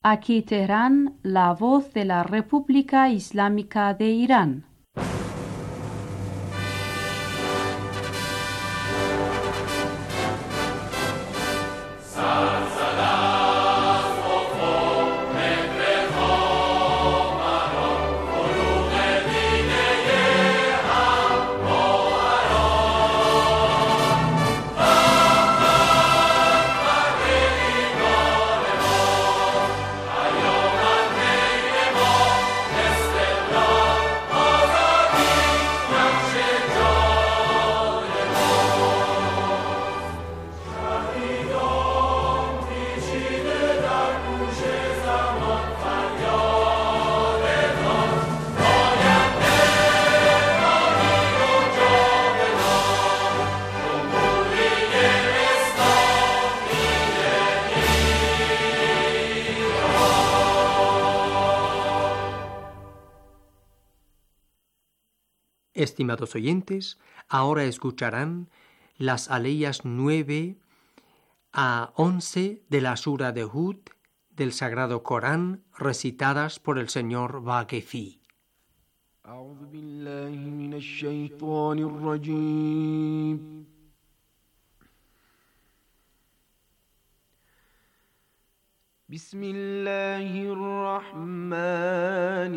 Aquí Teherán, la voz de la República Islámica de Irán. Estimados oyentes, ahora escucharán las aleyas 9 a 11 de la Sura de Hud del Sagrado Corán, recitadas por el señor Vaquefi. أعوذ بالله من الشيطان الرجيم بسم الله الرحمن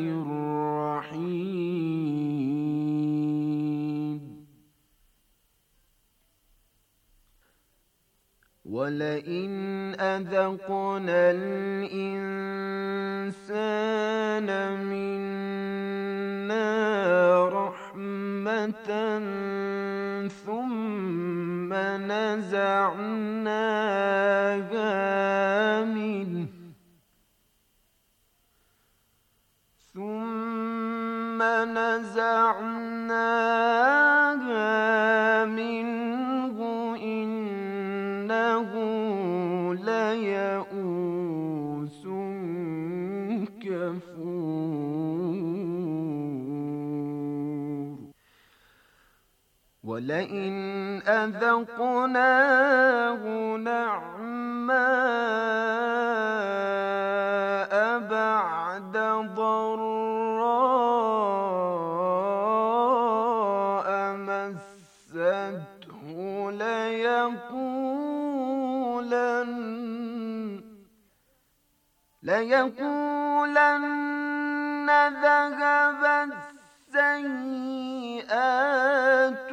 الرحيم ولئن أذقنا الإنسان منا رحمة ثم نزعناها منه إنه ليئوس كفور ولئن أذقناه نعماء بعد ضراء مسته ليقولن ذهب السيئات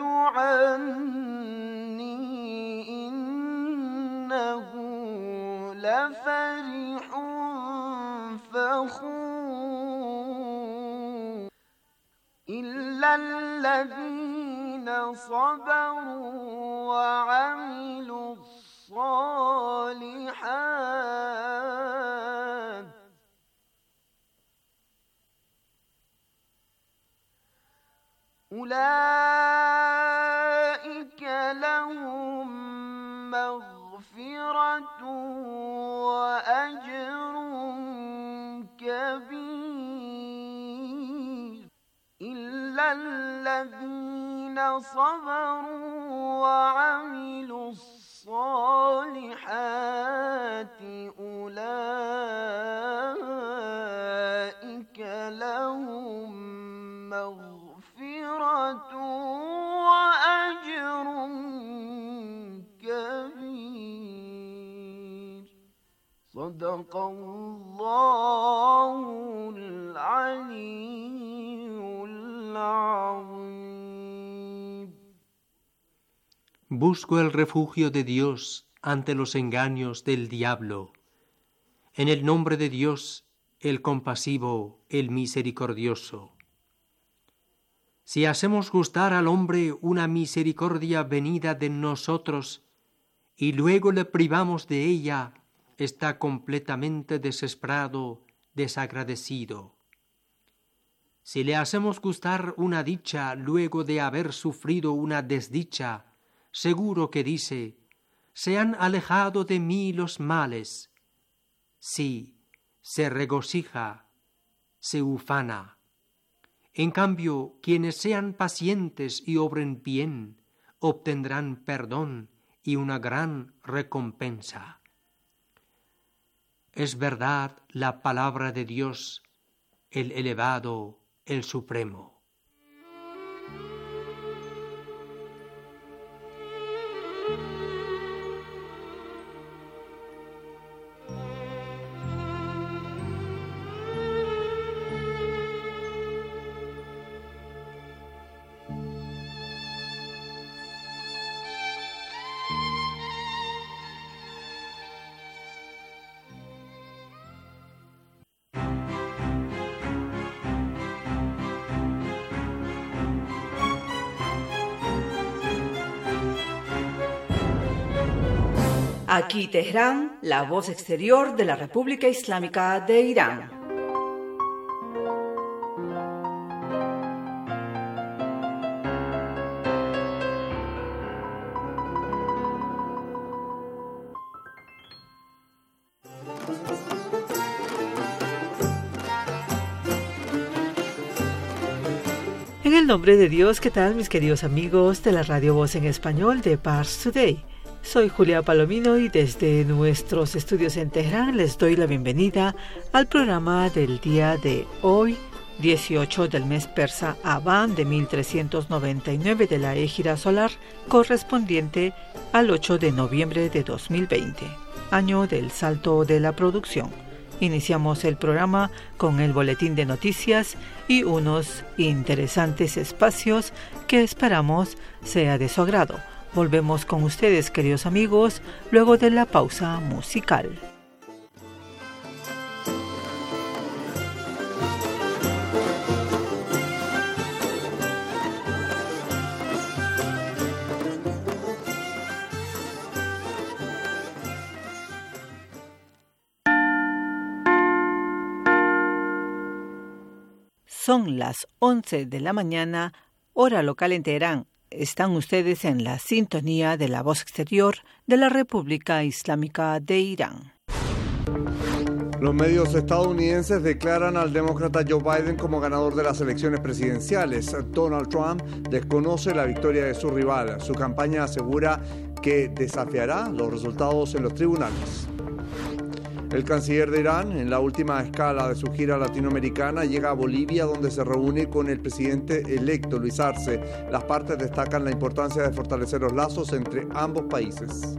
عني إنه لفرح فخور إلا الذين صبروا وعملوا الصالحات أولئك لهم مغفرة وأجر كبير إلا الذين صبروا وعملوا الصالحات أولئك لهم مغفرة وأجر كبير صدق الله العلي العظيم. Busco el refugio de Dios ante los engaños del diablo. En el nombre de Dios, el compasivo, el misericordioso. Si hacemos gustar al hombre una misericordia venida de nosotros y luego le privamos de ella, está completamente desesperado, desagradecido. Si le hacemos gustar una dicha luego de haber sufrido una desdicha, seguro que dice: se han alejado de mí los males. Sí, se regocija, se ufana. En cambio, quienes sean pacientes y obren bien, obtendrán perdón y una gran recompensa. es verdad la palabra de Dios, el elevado, el supremo. Aquí Teherán, la voz exterior de la República Islámica de Irán. En el nombre de Dios, ¿qué tal mis queridos amigos de la Radio Voz en Español de Pars Today? Soy Julia Palomino y desde nuestros estudios en Teherán les doy la bienvenida al programa del día de hoy, 18 del mes persa Abán de 1399 de la Égira solar, correspondiente al 8 de noviembre de 2020, año del salto de la producción. Iniciamos el programa con el boletín de noticias y unos interesantes espacios que esperamos sea de su agrado. Volvemos con ustedes, queridos amigos, luego de la pausa musical. Son las 11 de la mañana, hora local en Teherán. Están ustedes en la sintonía de la voz exterior de la República Islámica de Irán. Los medios estadounidenses declaran al demócrata Joe Biden como ganador de las elecciones presidenciales. Donald Trump desconoce la victoria de su rival. Su campaña asegura que desafiará los resultados en los tribunales. El canciller de Irán, en la última escala de su gira latinoamericana, llega a Bolivia, donde se reúne con el presidente electo Luis Arce. Las partes destacan la importancia de fortalecer los lazos entre ambos países.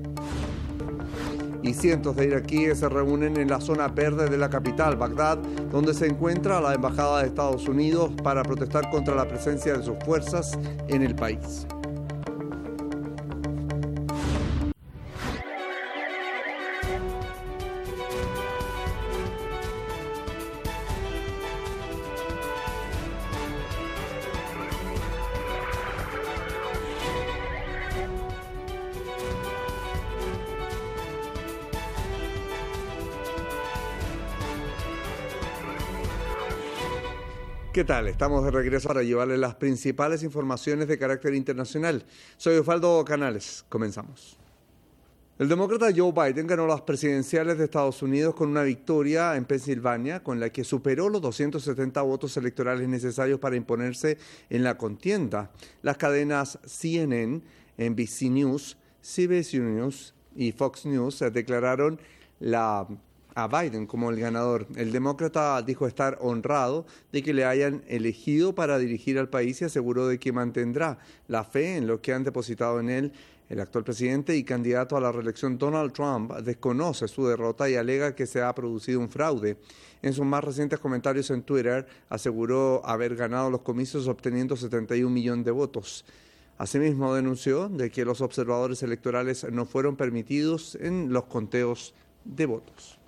Y cientos de iraquíes se reúnen en la zona verde de la capital, Bagdad, donde se encuentra la embajada de Estados Unidos para protestar contra la presencia de sus fuerzas en el país. ¿Qué tal? Estamos de regreso para llevarles las principales informaciones de carácter internacional. Soy Osvaldo Canales. Comenzamos. El demócrata Joe Biden ganó las presidenciales de Estados Unidos con una victoria en Pensilvania, con la que superó los 270 votos electorales necesarios para imponerse en la contienda. Las cadenas CNN, NBC News, CBS News y Fox News declararon a Biden como el ganador. El demócrata dijo estar honrado de que le hayan elegido para dirigir al país y aseguró de que mantendrá la fe en lo que han depositado en él. El actual presidente y candidato a la reelección Donald Trump desconoce su derrota y alega que se ha producido un fraude. En sus más recientes comentarios en Twitter aseguró haber ganado los comicios obteniendo 71 millones de votos. Asimismo denunció de que los observadores electorales no fueron permitidos en los conteos de votos.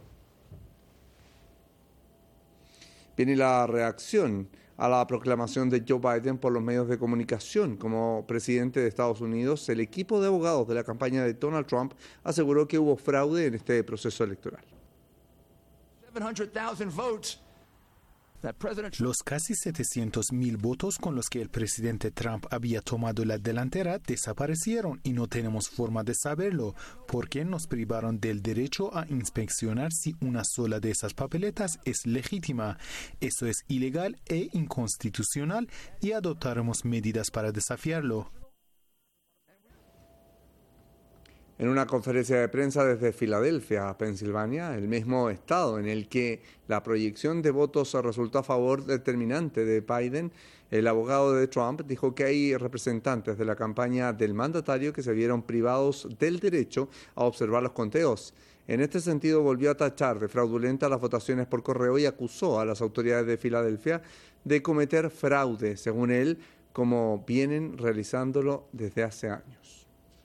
Viene la reacción a la proclamación de Joe Biden por los medios de comunicación. Como presidente de Estados Unidos, el equipo de abogados de la campaña de Donald Trump aseguró que hubo fraude en este proceso electoral. 700,000 votes. Los casi 700,000 votos con los que el presidente Trump había tomado la delantera desaparecieron y no tenemos forma de saberlo porque nos privaron del derecho a inspeccionar si una sola de esas papeletas es legítima. Eso es ilegal e inconstitucional y adoptaremos medidas para desafiarlo. En una conferencia de prensa desde Filadelfia, Pensilvania, el mismo estado en el que la proyección de votos resultó a favor determinante de Biden, el abogado de Trump dijo que hay representantes de la campaña del mandatario que se vieron privados del derecho a observar los conteos. En este sentido, volvió a tachar de fraudulenta las votaciones por correo y acusó a las autoridades de Filadelfia de cometer fraude, según él, como vienen realizándolo desde hace años.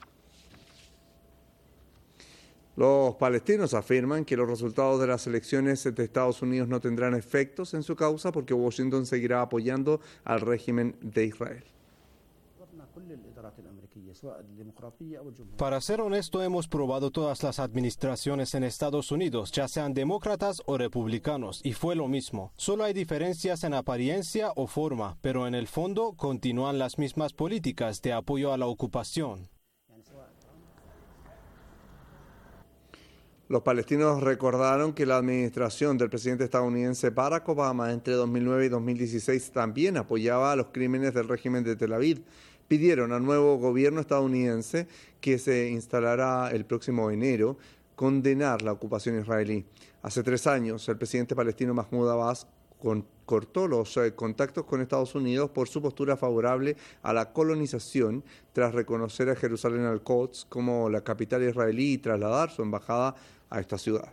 Los palestinos afirman que los resultados de las elecciones de Estados Unidos no tendrán efectos en su causa porque Washington seguirá apoyando al régimen de Israel. Para ser honesto, hemos probado todas las administraciones en Estados Unidos, ya sean demócratas o republicanos, y fue lo mismo. Solo hay diferencias en apariencia o forma, pero en el fondo continúan las mismas políticas de apoyo a la ocupación. Los palestinos recordaron que la administración del presidente estadounidense Barack Obama entre 2009 y 2016 también apoyaba a los crímenes del régimen de Tel Aviv. Pidieron al nuevo gobierno estadounidense, que se instalará el próximo enero, condenar la ocupación israelí. Hace 3 años, el presidente palestino Mahmoud Abbas cortó los contactos con Estados Unidos por su postura favorable a la colonización tras reconocer a Jerusalén al-Quds como la capital israelí y trasladar su embajada a esta ciudad.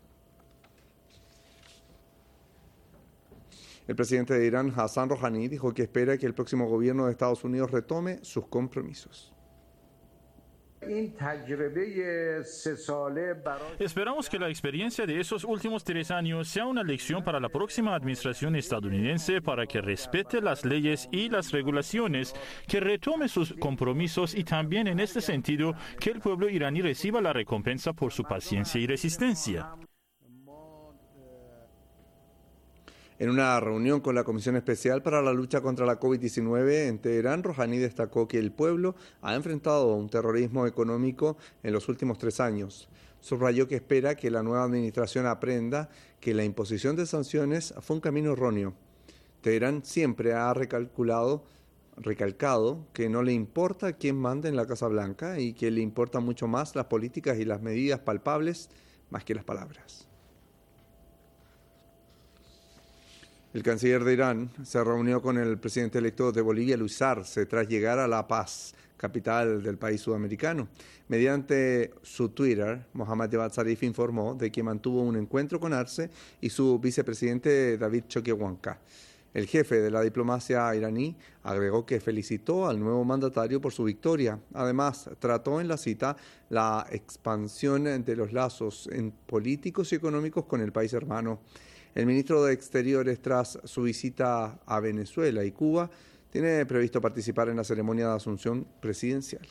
El presidente de Irán, Hassan Rouhani, dijo que espera que el próximo gobierno de Estados Unidos retome sus compromisos. Esperamos que la experiencia de esos últimos 3 años sea una lección para la próxima administración estadounidense para que respete las leyes y las regulaciones, que retome sus compromisos y también en este sentido que el pueblo iraní reciba la recompensa por su paciencia y resistencia. En una reunión con la Comisión Especial para la Lucha contra la COVID-19 en Teherán, Rouhani destacó que el pueblo ha enfrentado un terrorismo económico en los últimos 3 años. Subrayó que espera que la nueva administración aprenda que la imposición de sanciones fue un camino erróneo. Teherán siempre ha recalcado que no le importa quién mande en la Casa Blanca y que le importan mucho más las políticas y las medidas palpables más que las palabras. El canciller de Irán se reunió con el presidente electo de Bolivia, Luis Arce, tras llegar a La Paz, capital del país sudamericano. Mediante su Twitter, Mohammad Javad Zarif informó de que mantuvo un encuentro con Arce y su vicepresidente David Choquehuanca. El jefe de la diplomacia iraní agregó que felicitó al nuevo mandatario por su victoria. Además, trató en la cita la expansión de los lazos políticos y económicos con el país hermano. El ministro de Exteriores, tras su visita a Venezuela y Cuba, tiene previsto participar en la ceremonia de asunción presidencial.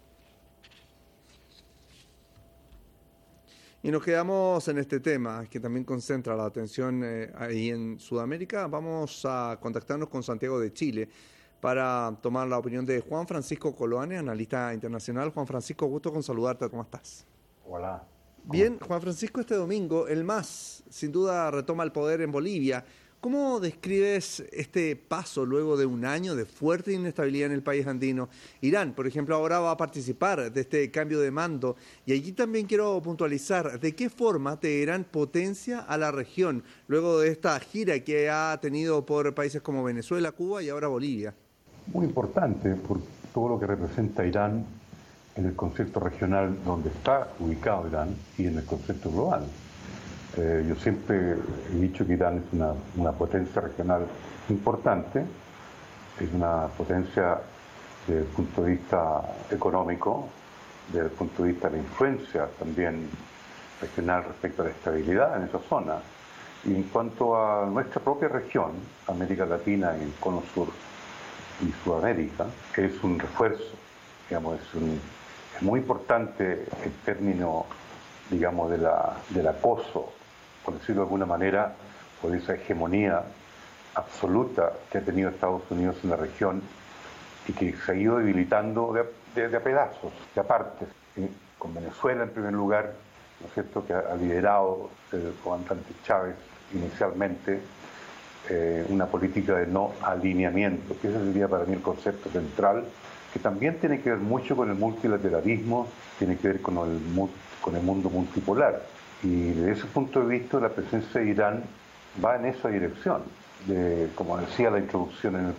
Y nos quedamos en este tema, que también concentra la atención ahí en Sudamérica. Vamos a contactarnos con Santiago de Chile para tomar la opinión de Juan Francisco Coloane, analista internacional. Juan Francisco, gusto con saludarte. ¿Cómo estás? Hola. Bien, Juan Francisco, este domingo el MAS sin duda retoma el poder en Bolivia. ¿Cómo describes este paso luego de un año de fuerte inestabilidad en el país andino? Irán, por ejemplo, ahora va a participar de este cambio de mando y allí también quiero puntualizar de qué forma Teherán potencia a la región luego de esta gira que ha tenido por países como Venezuela, Cuba y ahora Bolivia. Muy importante por todo lo que representa Irán en el concepto regional donde está ubicado Irán y en el concepto global. Yo siempre he dicho que Irán es una potencia regional importante, es una potencia desde el punto de vista económico, desde el punto de vista de la influencia también regional respecto a la estabilidad en esa zona. Y en cuanto a nuestra propia región, América Latina y el Cono Sur y Sudamérica, es un refuerzo, digamos, es muy importante el término, digamos, del acoso, por decirlo de alguna manera, por esa hegemonía absoluta que ha tenido Estados Unidos en la región y que se ha ido debilitando de a pedazos, de a partes. Con Venezuela en primer lugar, ¿no es cierto?, que ha liderado el comandante Chávez inicialmente una política de no alineamiento, que ese sería para mí el concepto central que también tiene que ver mucho con el multilateralismo, tiene que ver con el mundo multipolar. Y desde ese punto de vista la presencia de Irán va en esa dirección, como decía la introducción en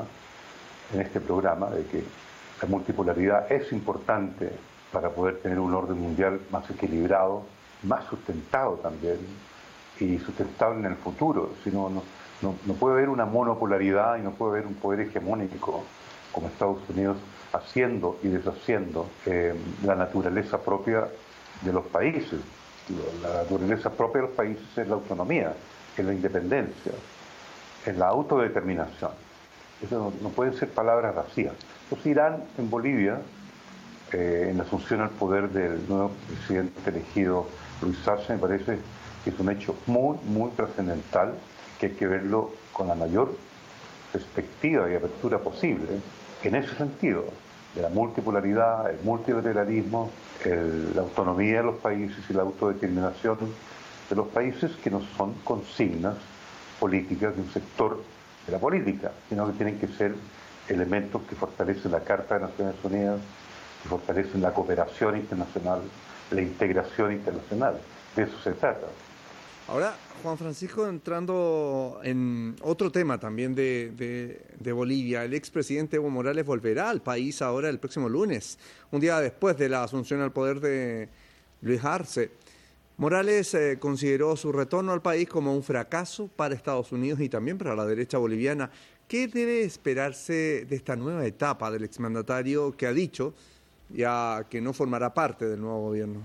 este programa, de que la multipolaridad es importante para poder tener un orden mundial más equilibrado, más sustentado también, y sustentable en el futuro. Si no puede haber una monopolaridad y no puede haber un poder hegemónico como Estados Unidos haciendo y deshaciendo la naturaleza propia de los países. La naturaleza propia de los países es la autonomía, es la independencia, es la autodeterminación. Eso no pueden ser palabras vacías. Entonces Irán en Bolivia, en la asunción al poder del nuevo presidente elegido Luis Arce, me parece que es un hecho muy, muy trascendental, que hay que verlo con la mayor perspectiva y apertura posible, en ese sentido, de la multipolaridad, el multilateralismo, la autonomía de los países y la autodeterminación de los países, que no son consignas políticas de un sector de la política, sino que tienen que ser elementos que fortalecen la Carta de Naciones Unidas, que fortalecen la cooperación internacional, la integración internacional. De eso se trata. Ahora, Juan Francisco, entrando en otro tema también de Bolivia, el expresidente Evo Morales volverá al país ahora el próximo lunes, un día después de la asunción al poder de Luis Arce. Morales consideró su retorno al país como un fracaso para Estados Unidos y también para la derecha boliviana. ¿Qué debe esperarse de esta nueva etapa del exmandatario que ha dicho ya que no formará parte del nuevo gobierno?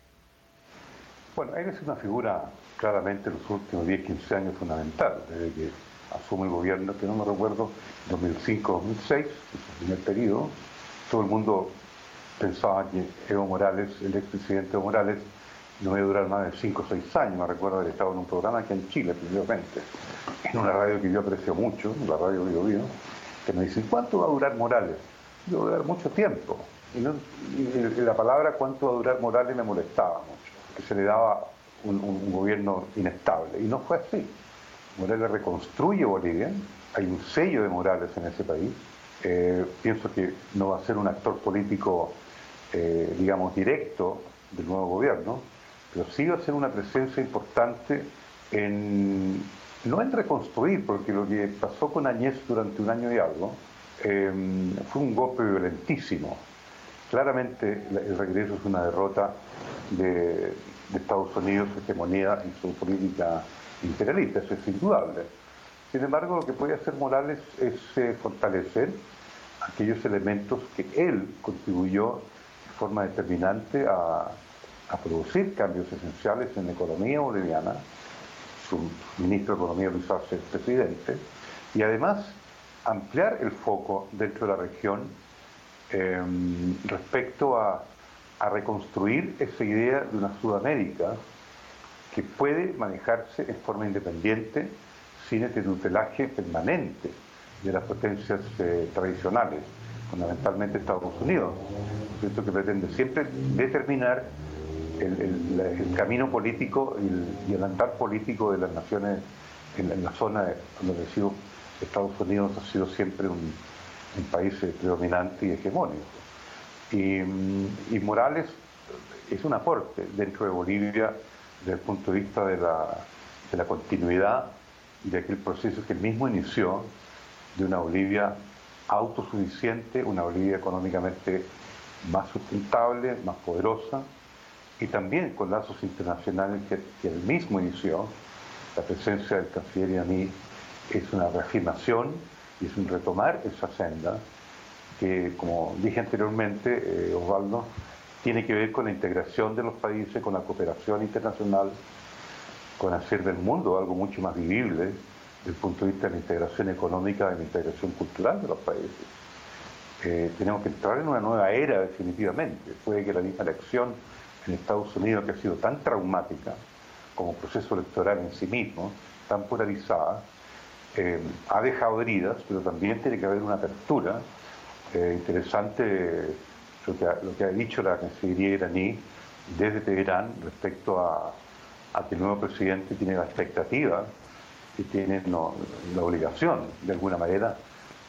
Bueno, él es una figura claramente en los últimos 10-15 años fundamental, desde que asume el gobierno, que no me recuerdo, 2005-2006, su primer periodo. Todo el mundo pensaba que Evo Morales, el expresidente Evo Morales, no iba a durar más de 5 o 6 años. Me recuerdo haber estado en un programa aquí en Chile, primeramente, en una radio que yo aprecio mucho, la radio Bio Bio, que me dicen, ¿cuánto va a durar Morales? Va a durar mucho tiempo. Y la palabra ¿cuánto va a durar Morales? Me molestaba mucho, que se le daba un gobierno inestable, y no fue así. Morales reconstruye Bolivia, hay un sello de Morales en ese país. Pienso que no va a ser un actor político, digamos, directo del nuevo gobierno, pero sí va a ser una presencia importante no en reconstruir, porque lo que pasó con Añez durante un año y algo fue un golpe violentísimo. Claramente el regreso es una derrota de Estados Unidos, hegemonía en su política imperialista, eso es indudable. Sin embargo, lo que puede hacer Morales es fortalecer aquellos elementos que él contribuyó de forma determinante a producir cambios esenciales en la economía boliviana, su ministro de Economía Luis Arce, presidente, y además ampliar el foco dentro de la región respecto a reconstruir esa idea de una Sudamérica que puede manejarse en forma independiente sin este tutelaje permanente de las potencias tradicionales, fundamentalmente Estados Unidos, esto que pretende siempre determinar el camino político y el andar político de las naciones en la zona donde Estados Unidos ha sido siempre un país predominante y hegemónico. Y Morales es un aporte dentro de Bolivia desde el punto de vista de la continuidad de aquel proceso que él mismo inició de una Bolivia autosuficiente, una Bolivia económicamente más sustentable, más poderosa, y también con lazos internacionales que él mismo inició. La presencia del canciller iraní es una reafirmación y es un retomar esa senda que, como dije anteriormente, Osvaldo, tiene que ver con la integración de los países, con la cooperación internacional, con hacer del mundo algo mucho más vivible desde el punto de vista de la integración económica y de la integración cultural de los países. Tenemos que entrar en una nueva era definitivamente. Puede que la misma elección en Estados Unidos, que ha sido tan traumática como proceso electoral en sí mismo, tan polarizada, ha dejado heridas, pero también tiene que haber una apertura interesante, lo que ha dicho la Cancillería iraní desde Teherán respecto a que el nuevo presidente tiene la expectativa y tiene la obligación, de alguna manera,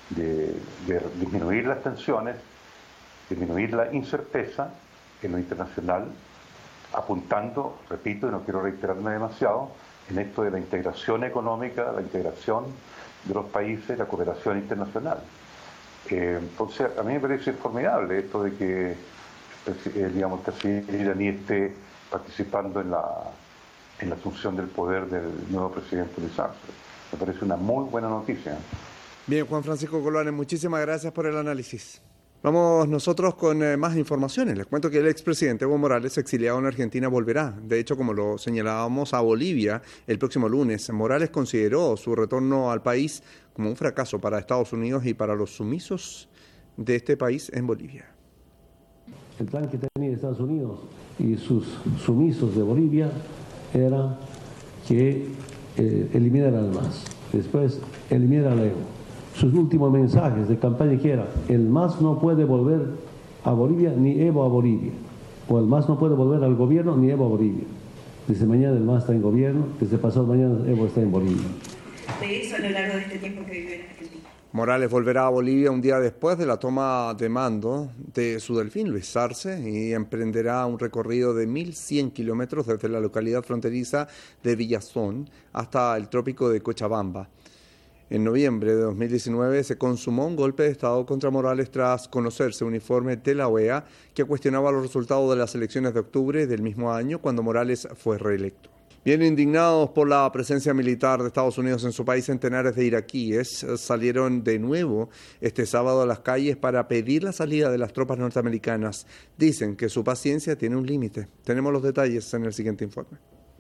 de disminuir las tensiones, disminuir la incerteza en lo internacional, apuntando, repito, y no quiero reiterarme demasiado, en esto de la integración económica, la integración de los países, la cooperación internacional. Entonces, a mí me parece formidable esto de que el presidente iraní esté participando en la asunción del poder del nuevo presidente Luis Arce. Me parece una muy buena noticia. Bien, Juan Francisco Coloane, muchísimas gracias por el análisis. Vamos nosotros con más informaciones. Les cuento que el expresidente Evo Morales, exiliado en Argentina, volverá. De hecho, como lo señalábamos, a Bolivia el próximo lunes. Morales consideró su retorno al país como un fracaso para Estados Unidos y para los sumisos de este país en Bolivia. El plan que tenía Estados Unidos y sus sumisos de Bolivia era que eliminaran al MAS, después eliminar a Evo. Sus últimos mensajes de campaña que era: el MAS no puede volver a Bolivia ni Evo a Bolivia, o el MAS no puede volver al gobierno ni Evo a Bolivia. Desde mañana el MAS está en gobierno, desde pasado mañana Evo está en Bolivia. De eso a lo largo de este tiempo que vivió en Argentina. Morales volverá a Bolivia un día después de la toma de mando de su delfín Luis Arce y emprenderá un recorrido de 1.100 kilómetros desde la localidad fronteriza de Villazón hasta el trópico de Cochabamba. En noviembre de 2019 se consumó un golpe de Estado contra Morales tras conocerse un informe de la OEA que cuestionaba los resultados de las elecciones de octubre del mismo año cuando Morales fue reelecto. Bien indignados por la presencia militar de Estados Unidos en su país, centenares de iraquíes salieron de nuevo este sábado a las calles para pedir la salida de las tropas norteamericanas. Dicen que su paciencia tiene un límite. Tenemos los detalles en el siguiente informe.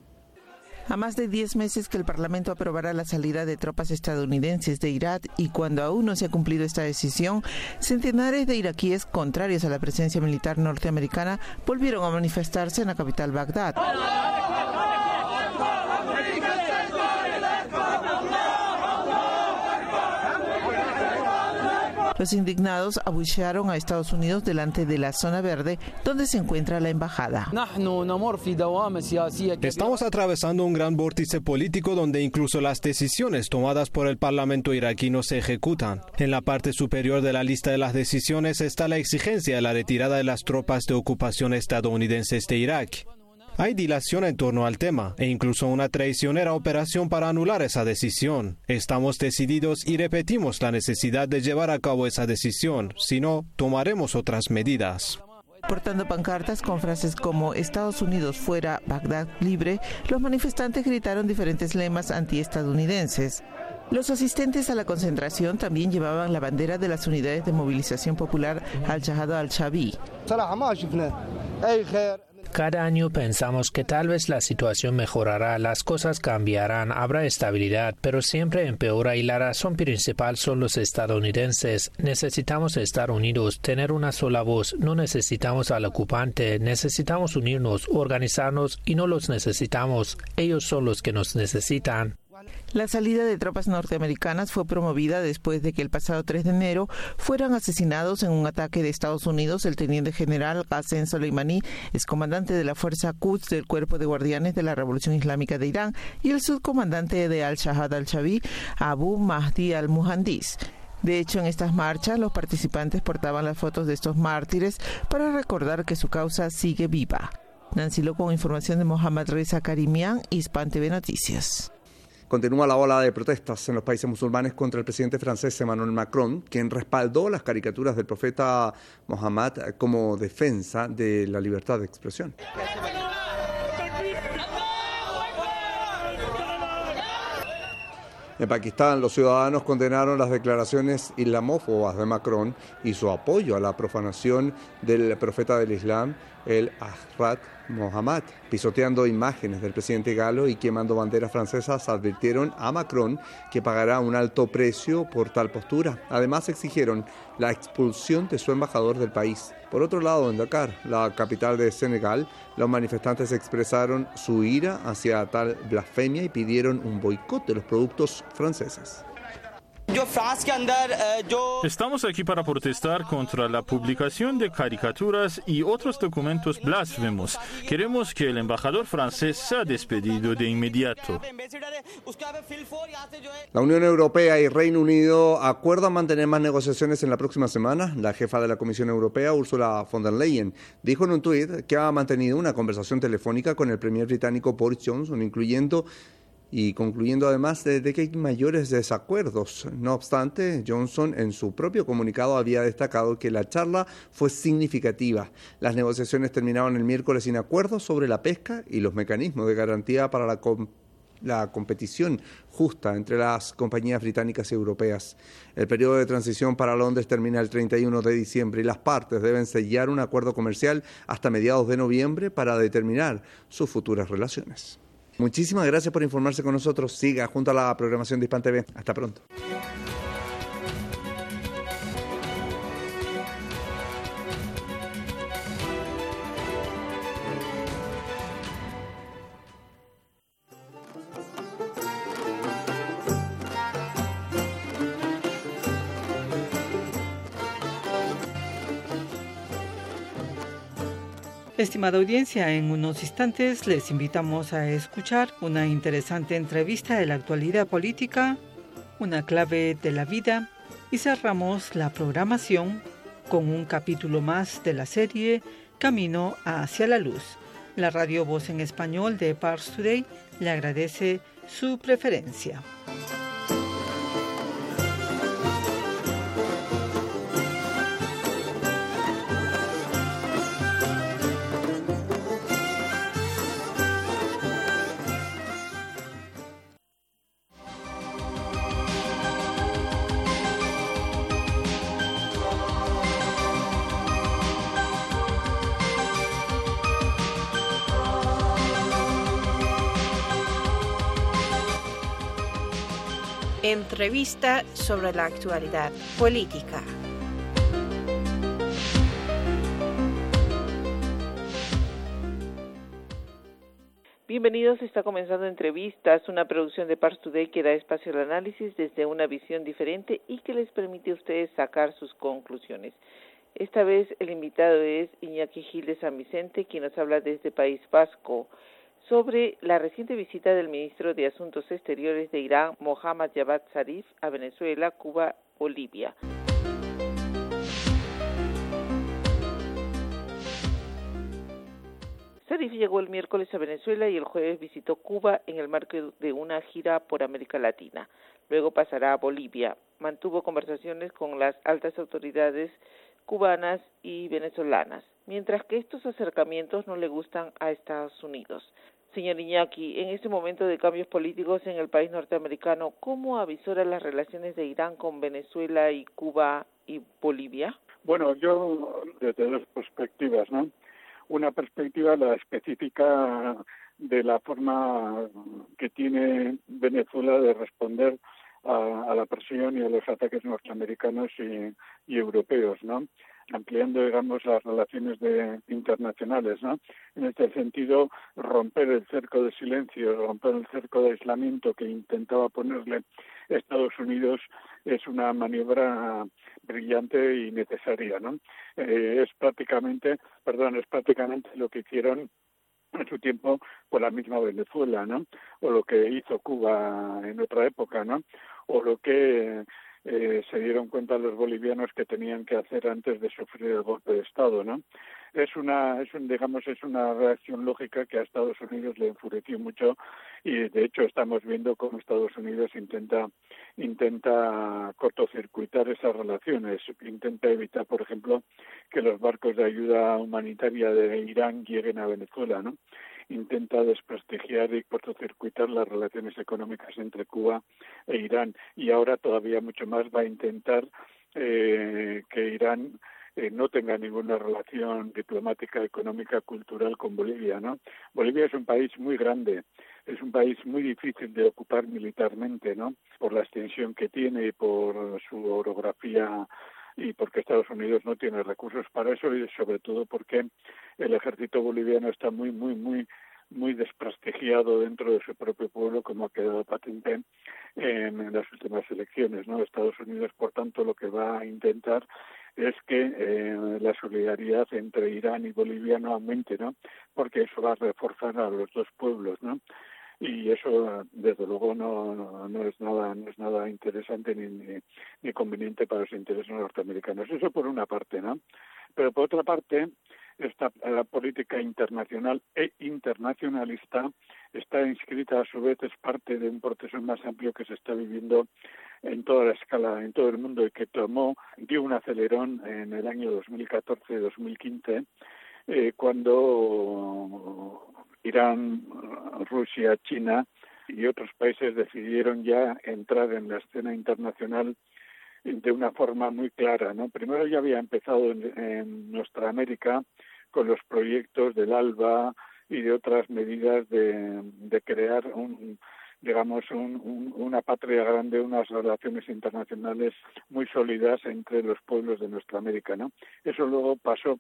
A más de 10 meses que el Parlamento aprobará la salida de tropas estadounidenses de Irak y cuando aún no se ha cumplido esta decisión, centenares de iraquíes contrarios a la presencia militar norteamericana volvieron a manifestarse en la capital Bagdad. Los indignados abuchearon a Estados Unidos delante de la zona verde donde se encuentra la embajada. Estamos atravesando un gran vórtice político donde incluso las decisiones tomadas por el Parlamento iraquí no se ejecutan. En la parte superior de la lista de las decisiones está la exigencia de la retirada de las tropas de ocupación estadounidenses de Irak. Hay dilación en torno al tema e incluso una traicionera operación para anular esa decisión. Estamos decididos y repetimos la necesidad de llevar a cabo esa decisión, si no, tomaremos otras medidas. Portando pancartas con frases como Estados Unidos fuera, Bagdad libre, los manifestantes gritaron diferentes lemas antiestadounidenses. Los asistentes a la concentración también llevaban la bandera de las unidades de movilización popular Al-Jihad al-Shabi. Cada año pensamos que tal vez la situación mejorará, las cosas cambiarán, habrá estabilidad, pero siempre empeora y la razón principal son los estadounidenses. Necesitamos estar unidos, tener una sola voz, no necesitamos al ocupante, necesitamos unirnos, organizarnos y no los necesitamos, ellos son los que nos necesitan. La salida de tropas norteamericanas fue promovida después de que el pasado 3 de enero fueran asesinados en un ataque de Estados Unidos el teniente general Qasem Soleimani, excomandante de la Fuerza Quds del Cuerpo de Guardianes de la Revolución Islámica de Irán, y el subcomandante de Al-Jihad al-Shabi, Abu Mahdi al-Muhandis. De hecho, en estas marchas, los participantes portaban las fotos de estos mártires para recordar que su causa sigue viva. Nancy Lo con información de Mohammad Reza Karimian, Hispan TV Noticias. Continúa la ola de protestas en los países musulmanes contra el presidente francés Emmanuel Macron, quien respaldó las caricaturas del profeta Mohammed como defensa de la libertad de expresión. En Pakistán, los ciudadanos condenaron las declaraciones islamófobas de Macron y su apoyo a la profanación del profeta del Islam, el Hazrat Mohammed. Pisoteando imágenes del presidente galo y quemando banderas francesas, advirtieron a Macron que pagará un alto precio por tal postura. Además, exigieron la expulsión de su embajador del país. Por otro lado, en Dakar, la capital de Senegal, los manifestantes expresaron su ira hacia tal blasfemia y pidieron un boicot de los productos franceses. Estamos aquí para protestar contra la publicación de caricaturas y otros documentos blasfemos. Queremos que el embajador francés sea despedido de inmediato. La Unión Europea y Reino Unido acuerdan mantener más negociaciones en la próxima semana. La jefa de la Comisión Europea, Ursula von der Leyen, dijo en un tuit que ha mantenido una conversación telefónica con el premier británico Boris Johnson, concluyendo además de que hay mayores desacuerdos. No obstante, Johnson en su propio comunicado había destacado que la charla fue significativa. Las negociaciones terminaron el miércoles sin acuerdos sobre la pesca y los mecanismos de garantía para la competición justa entre las compañías británicas y europeas. El periodo de transición para Londres termina el 31 de diciembre y las partes deben sellar un acuerdo comercial hasta mediados de noviembre para determinar sus futuras relaciones. Muchísimas gracias por informarse con nosotros. Siga junto a la programación de Hispan TV. Hasta pronto. Estimada audiencia, en unos instantes les invitamos a escuchar una interesante entrevista de la actualidad política, una clave de la vida, y cerramos la programación con un capítulo más de la serie Camino hacia la Luz. La Radio Voz en Español de Pars Today le agradece su preferencia. Entrevista sobre la actualidad política. Bienvenidos, está comenzando Entrevistas, una producción de Pars Today que da espacio al análisis desde una visión diferente y que les permite a ustedes sacar sus conclusiones. Esta vez el invitado es Iñaki Gil de San Vicente, quien nos habla desde País Vasco sobre la reciente visita del ministro de Asuntos Exteriores de Irán, Mohammad Javad Zarif, a Venezuela, Cuba, Bolivia. Zarif llegó el miércoles a Venezuela y el jueves visitó Cuba en el marco de una gira por América Latina. Luego pasará a Bolivia. Mantuvo conversaciones con las altas autoridades cubanas y venezolanas, mientras que estos acercamientos no le gustan a Estados Unidos. Señor Iñaki, en este momento de cambios políticos en el país norteamericano, ¿cómo avisora las relaciones de Irán con Venezuela y Cuba y Bolivia? Bueno, yo desde dos perspectivas, ¿no? Una perspectiva, la específica de la forma que tiene Venezuela de responder a la presión y a los ataques norteamericanos y europeos, ¿no? Ampliando, digamos, las relaciones internacionales, ¿no? En este sentido, romper el cerco de silencio, romper el cerco de aislamiento que intentaba ponerle Estados Unidos es una maniobra brillante y necesaria, ¿no? Es prácticamente lo que hicieron en su tiempo por la misma Venezuela, ¿no? O lo que hizo Cuba en otra época, ¿no? O lo que se dieron cuenta los bolivianos que tenían que hacer antes de sufrir el golpe de Estado, ¿no? Es una reacción lógica que a Estados Unidos le enfureció mucho y de hecho estamos viendo cómo Estados Unidos intenta cortocircuitar esas relaciones, intenta evitar, por ejemplo, que los barcos de ayuda humanitaria de Irán lleguen a Venezuela, ¿no? Intenta desprestigiar y cortocircuitar las relaciones económicas entre Cuba e Irán y ahora todavía mucho más va a intentar que Irán no tenga ninguna relación diplomática, económica, cultural con Bolivia, ¿no? Bolivia es un país muy grande, es un país muy difícil de ocupar militarmente, ¿no? Por la extensión que tiene y por su orografía y porque Estados Unidos no tiene recursos para eso y sobre todo porque el ejército boliviano está muy desprestigiado dentro de su propio pueblo, como ha quedado patente en las últimas elecciones, ¿no? Estados Unidos, por tanto, lo que va a intentar es que la solidaridad entre Irán y Bolivia no aumente, ¿no? Porque eso va a reforzar a los dos pueblos, ¿no? Y eso, desde luego, no es nada interesante ni conveniente para los intereses norteamericanos. Eso por una parte, ¿no? Pero por otra parte, la política internacional e internacionalista está inscrita, a su vez, es parte de un proceso más amplio que se está viviendo en toda la escala, en todo el mundo, y que dio un acelerón en el año 2014-2015, cuando Irán, Rusia, China y otros países decidieron ya entrar en la escena internacional de una forma muy clara, ¿no? Primero ya había empezado en nuestra América con los proyectos del ALBA y de otras medidas de crear una patria grande, unas relaciones internacionales muy sólidas entre los pueblos de nuestra América, ¿no? Eso luego pasó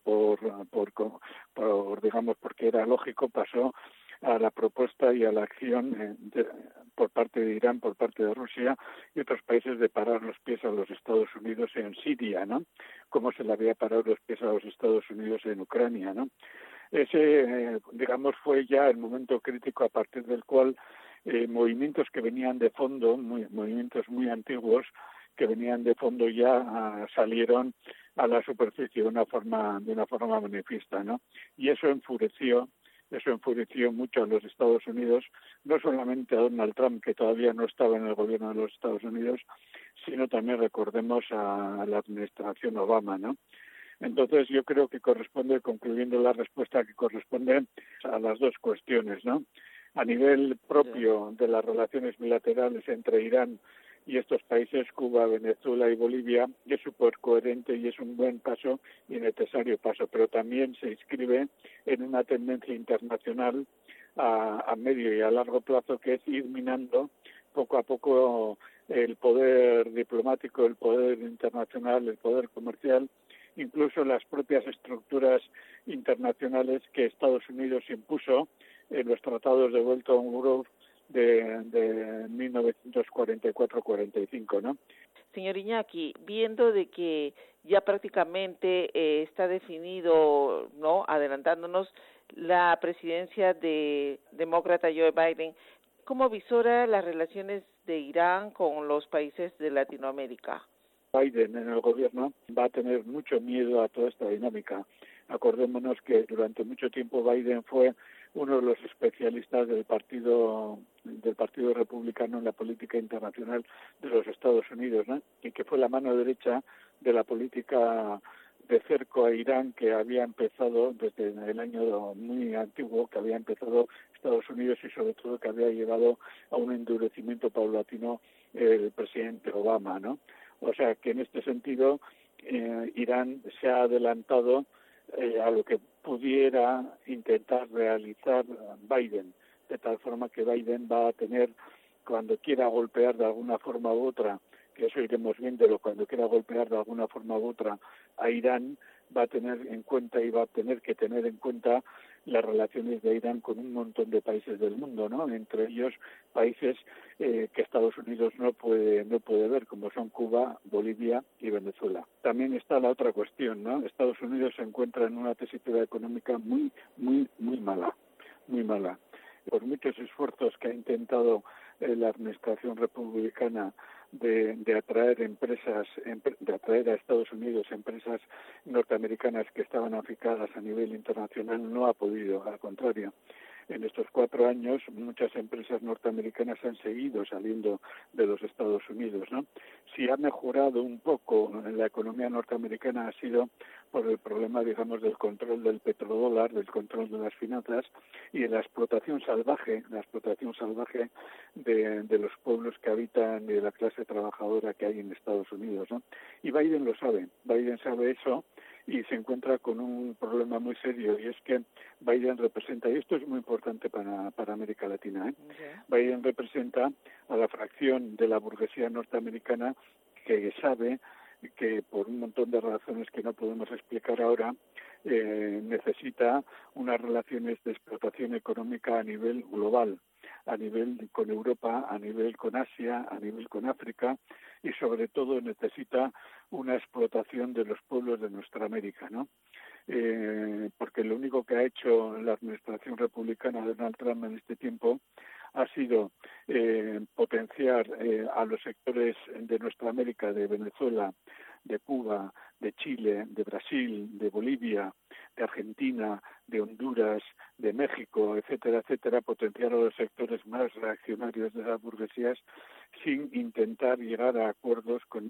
porque era lógico, pasó a la propuesta y a la acción por parte de Irán, por parte de Rusia y otros países de parar los pies a los Estados Unidos en Siria, ¿no? Como se le había parado los pies a los Estados Unidos en Ucrania, ¿no? Ese, fue ya el momento crítico a partir del cual movimientos que venían de fondo, movimientos muy antiguos, que venían de fondo ya salieron a la superficie de una forma manifiesta, ¿no? Y eso enfureció mucho a los Estados Unidos, no solamente a Donald Trump, que todavía no estaba en el gobierno de los Estados Unidos, sino también, recordemos, a la administración Obama, ¿no? Entonces yo creo que concluyendo la respuesta, que corresponde a las dos cuestiones, ¿no? A nivel propio de las relaciones bilaterales entre Irán y estos países, Cuba, Venezuela y Bolivia, es súper coherente y es un buen paso y necesario paso, pero también se inscribe en una tendencia internacional a medio y a largo plazo, que es ir minando poco a poco el poder diplomático, el poder internacional, el poder comercial, incluso las propias estructuras internacionales que Estados Unidos impuso en los tratados de Bretton Woods de 1944-45, ¿no? Señor Iñaki, viendo de que ya prácticamente está definido, ¿no?, adelantándonos, la presidencia de demócrata Joe Biden, ¿cómo visora las relaciones de Irán con los países de Latinoamérica? Biden en el gobierno va a tener mucho miedo a toda esta dinámica. Acordémonos que durante mucho tiempo Biden fue uno de los especialistas del Partido Republicano en la política internacional de los Estados Unidos, ¿no? Y que fue la mano derecha de la política de cerco a Irán, que había empezado desde el año muy antiguo, que había empezado Estados Unidos, y sobre todo que había llevado a un endurecimiento paulatino el presidente Obama, ¿no? O sea que en este sentido Irán se ha adelantado a lo que pudiera intentar realizar Biden, de tal forma que Biden va a tener, cuando quiera golpear de alguna forma u otra, que eso iremos viéndolo, cuando quiera golpear de alguna forma u otra a Irán, va a tener en cuenta y va a tener que tener en cuenta las relaciones de Irán con un montón de países del mundo, ¿no? Entre ellos países que Estados Unidos no puede ver, como son Cuba, Bolivia y Venezuela. También está la otra cuestión, ¿no? Estados Unidos se encuentra en una tesitura económica muy mala. Por muchos esfuerzos que ha intentado la administración republicana de atraer a Estados Unidos empresas norteamericanas que estaban aficadas a nivel internacional, no ha podido, al contrario. En estos 4 años muchas empresas norteamericanas han seguido saliendo de los Estados Unidos, ¿no? Si ha mejorado un poco la economía norteamericana ha sido por el problema, digamos, del control del petrodólar, del control de las finanzas y de la explotación salvaje de los pueblos que habitan y de la clase trabajadora que hay en Estados Unidos, ¿no? Y Biden lo sabe, Biden sabe eso y se encuentra con un problema muy serio, y es que Biden representa, y esto es muy importante para América Latina, Biden representa a la fracción de la burguesía norteamericana que sabe que por un montón de razones que no podemos explicar ahora, necesita unas relaciones de explotación económica a nivel global, a nivel con Europa, a nivel con Asia, a nivel con África, y sobre todo necesita una explotación de los pueblos de nuestra América, ¿no? Porque lo único que ha hecho la administración republicana de Donald Trump en este tiempo ha sido potenciar a los sectores de nuestra América, de Venezuela, de Cuba, de Chile, de Brasil, de Bolivia, de Argentina, de Honduras, de México, etcétera, etcétera, potenciar a los sectores más reaccionarios de las burguesías sin intentar llegar a acuerdos con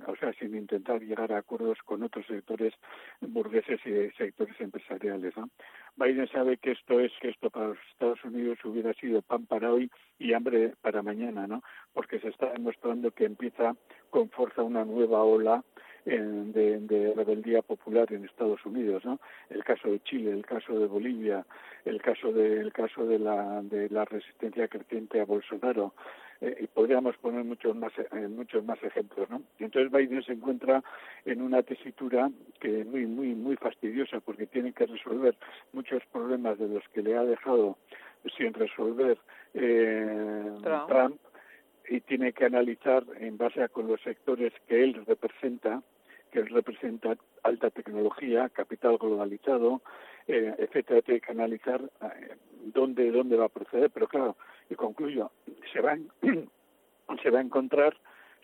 otros sectores burgueses y sectores empresariales, ¿no? Biden sabe que esto para los Estados Unidos hubiera sido pan para hoy y hambre para mañana, ¿no? Porque se está demostrando que empieza con fuerza una nueva ola de rebeldía popular en Estados Unidos, ¿no? El caso de Chile, el caso de Bolivia, el caso de la resistencia creciente a Bolsonaro, y podríamos poner muchos más ejemplos, ¿no? Entonces Biden se encuentra en una tesitura que es muy fastidiosa, porque tiene que resolver muchos problemas de los que le ha dejado sin resolver Trump, y tiene que analizar en base a con los sectores que él representa alta tecnología, capital globalizado, etcétera. Tiene que analizar dónde va a proceder, pero claro, y concluyo, se va a encontrar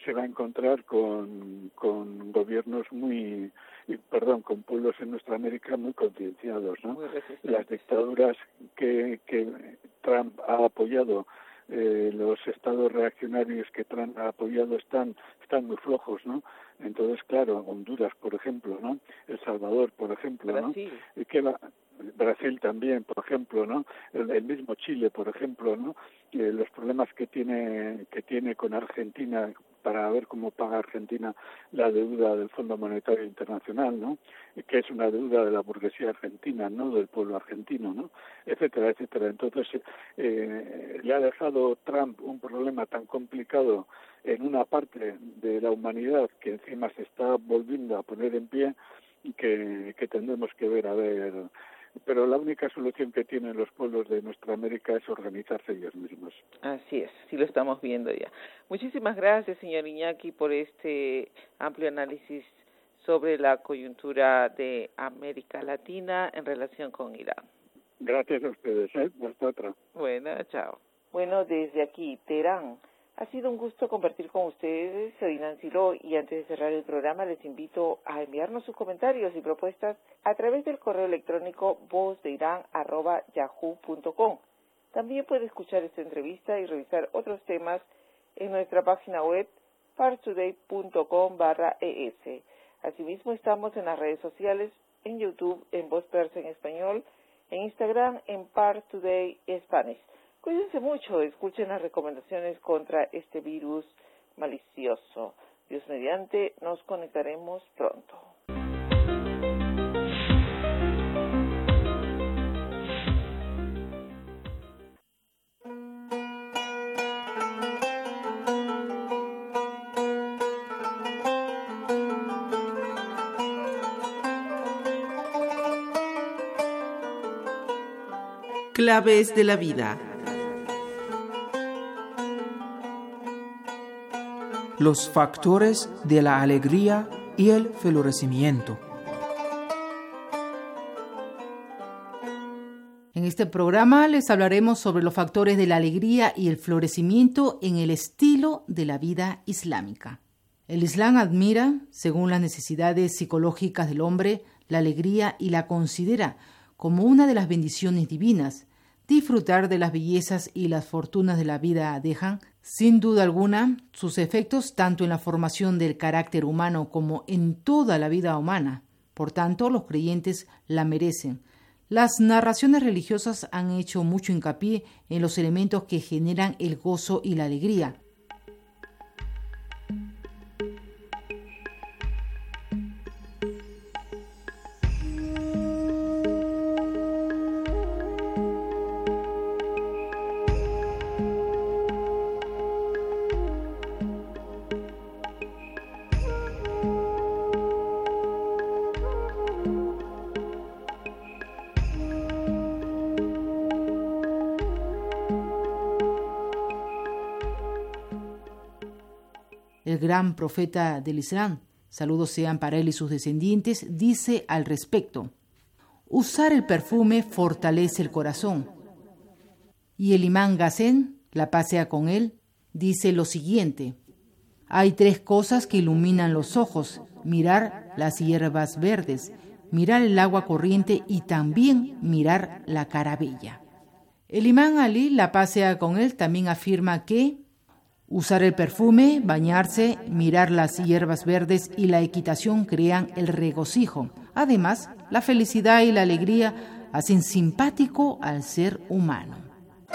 con gobiernos con pueblos en nuestra América muy concienciados, ¿no? Las dictaduras que Trump ha apoyado, los estados reaccionarios que Trump ha apoyado están muy flojos, ¿no? Entonces, claro, Honduras, por ejemplo, ¿no? El Salvador, por ejemplo, Brasil. ¿No? Brasil también, por ejemplo, ¿no? El mismo Chile, por ejemplo, ¿no? Los problemas que tiene con Argentina, para ver cómo paga Argentina la deuda del Fondo Monetario Internacional, ¿no? Que es una deuda de la burguesía argentina, no del pueblo argentino, ¿no? Etcétera, etcétera. Entonces, le ha dejado Trump un problema tan complicado en una parte de la humanidad que encima se está volviendo a poner en pie, que tendremos que ver. Pero la única solución que tienen los pueblos de nuestra América es organizarse ellos mismos. Así es, sí lo estamos viendo ya. Muchísimas gracias, señor Iñaki, por este amplio análisis sobre la coyuntura de América Latina en relación con Irán. Gracias a ustedes, hasta otra. Bueno, chao. Bueno, desde aquí, Teherán. Ha sido un gusto compartir con ustedes. Soy Nancy Lo, y antes de cerrar el programa les invito a enviarnos sus comentarios y propuestas a través del correo electrónico vozdeiran@yahoo.com. También puede escuchar esta entrevista y revisar otros temas en nuestra página web parstoday.com/es. Asimismo, estamos en las redes sociales, en YouTube, en Voz Persa en Español, en Instagram, en Pars Today Spanish. Cuídense mucho, escuchen las recomendaciones contra este virus malicioso. Dios mediante, nos conectaremos pronto. Claves de la vida. Los factores de la alegría y el florecimiento. En este programa les hablaremos sobre los factores de la alegría y el florecimiento en el estilo de la vida islámica. El Islam admira, según las necesidades psicológicas del hombre, la alegría y la considera como una de las bendiciones divinas. Disfrutar de las bellezas y las fortunas de la vida dejan, sin duda alguna, sus efectos tanto en la formación del carácter humano como en toda la vida humana. Por tanto, los creyentes la merecen. Las narraciones religiosas han hecho mucho hincapié en los elementos que generan el gozo y la alegría. el gran profeta del Islam, saludos sean para él y sus descendientes, dice al respecto: usar el perfume fortalece el corazón. Y el imán Ghazén, la paz sea con él, dice lo siguiente: hay 3 cosas que iluminan los ojos: mirar las hierbas verdes, mirar el agua corriente y también mirar la cara bella. El imán Ali, la paz sea con él, también afirma que usar el perfume, bañarse, mirar las hierbas verdes y la equitación crean el regocijo. Además, la felicidad y la alegría hacen simpático al ser humano.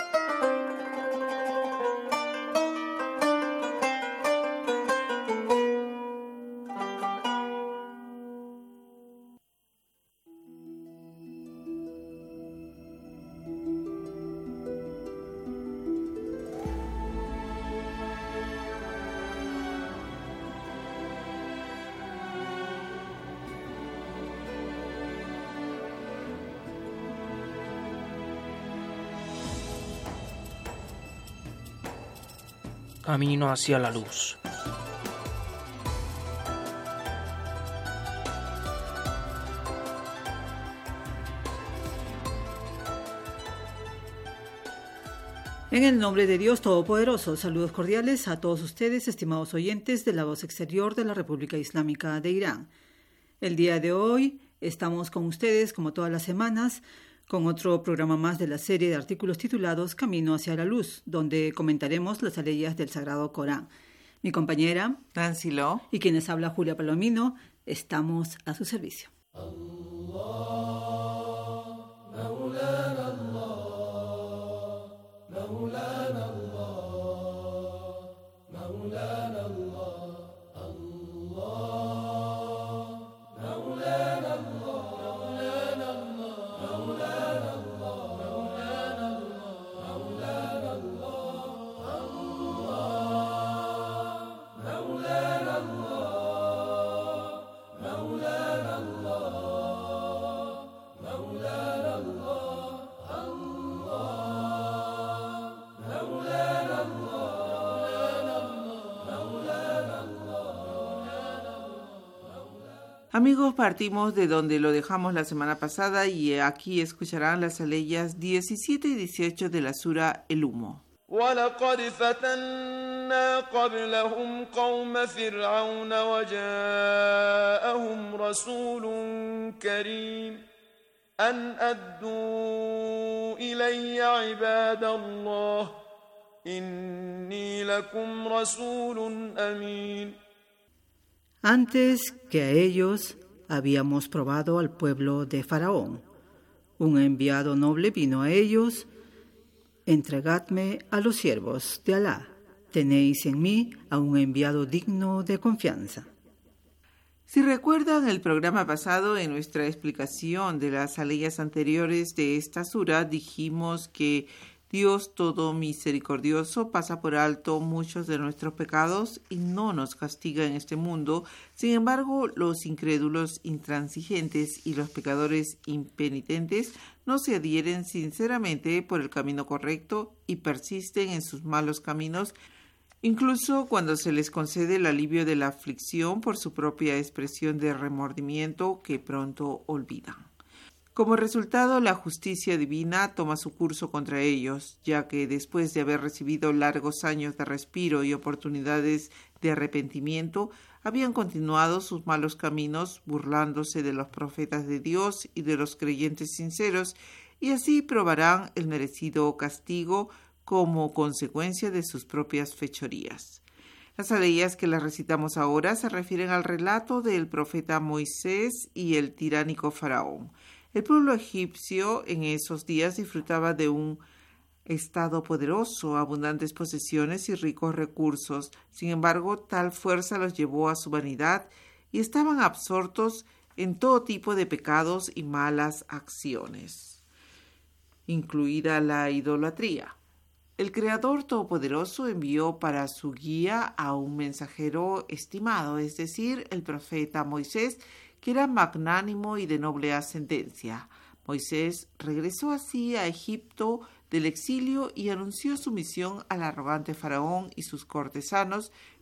Camino hacia la luz. En el nombre de Dios Todopoderoso, saludos cordiales a todos ustedes, estimados oyentes de la voz exterior de la República Islámica de Irán. El día de hoy estamos con ustedes, como todas las semanas, con otro programa más de la serie de artículos titulados Camino hacia la luz, donde comentaremos las aleyas del Sagrado Corán. Mi compañera Nancy Lo y quienes habla Julia Palomino, estamos a su servicio. Amigos, partimos de donde lo dejamos la semana pasada y aquí escucharán las aleyas 17 y 18 de la sura El Humo. وَلَقَدْ فَتَنَّا قَبْلَهُمْ قَوْمَ فِرْعَوْنَ وَجَاءَهُمْ رَسُولٌ كَرِيمٌ أَنْ أَدُّوا إِلَيَّ عِبَادَ اللَّهِ إِنِّي لَكُمْ رَسُولٌ أَمِينٌ. Antes que a ellos habíamos probado al pueblo de Faraón. Un enviado noble vino a ellos: entregadme a los siervos de Alá. Tenéis en mí a un enviado digno de confianza. Si recuerdan el programa pasado, en nuestra explicación de las aleyas anteriores de esta sura, dijimos que Dios todo misericordioso pasa por alto muchos de nuestros pecados y no nos castiga en este mundo. Sin embargo, los incrédulos intransigentes y los pecadores impenitentes no se adhieren sinceramente por el camino correcto y persisten en sus malos caminos, incluso cuando se les concede el alivio de la aflicción por su propia expresión de remordimiento que pronto olvidan. Como resultado, la justicia divina toma su curso contra ellos, ya que después de haber recibido largos años de respiro y oportunidades de arrepentimiento, habían continuado sus malos caminos burlándose de los profetas de Dios y de los creyentes sinceros, y así probarán el merecido castigo como consecuencia de sus propias fechorías. Las aleyas que las recitamos ahora se refieren al relato del profeta Moisés y el tiránico faraón. El pueblo egipcio en esos días disfrutaba de un estado poderoso, abundantes posesiones y ricos recursos. Sin embargo, tal fuerza los llevó a su vanidad y estaban absortos en todo tipo de pecados y malas acciones, incluida la idolatría. El Creador Todopoderoso envió para su guía a un mensajero estimado, es decir, el profeta Moisés, que era magnánimo y de noble ascendencia. Moisés regresó así a Egipto del exilio y anunció su misión al arrogante faraón y sus cortesanos,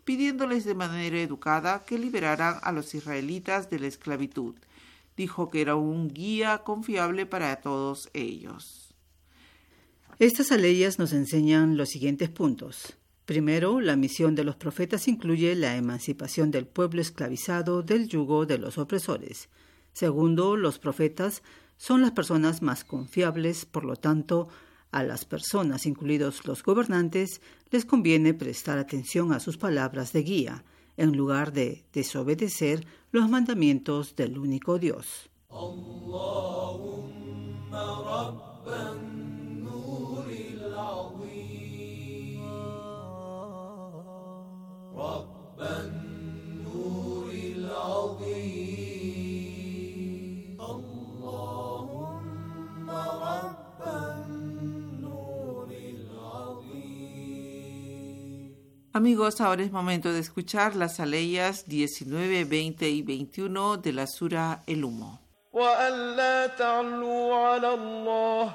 pidiéndoles de manera educada que liberaran a los israelitas de la esclavitud. Dijo que era un guía confiable para todos ellos. Estas aleyas nos enseñan los siguientes puntos. Primero, la misión de los profetas incluye la emancipación del pueblo esclavizado del yugo de los opresores. Segundo, los profetas son las personas más confiables, por lo tanto, a las personas, incluidos los gobernantes, les conviene prestar atención a sus palabras de guía, en lugar de desobedecer los mandamientos del único Dios. Amigos, ahora es momento de escuchar las aleyas 19, 20 y 21 de la Sura El Humo. وَأَلَّا تَعْلُوا عَلَى اللَّهِ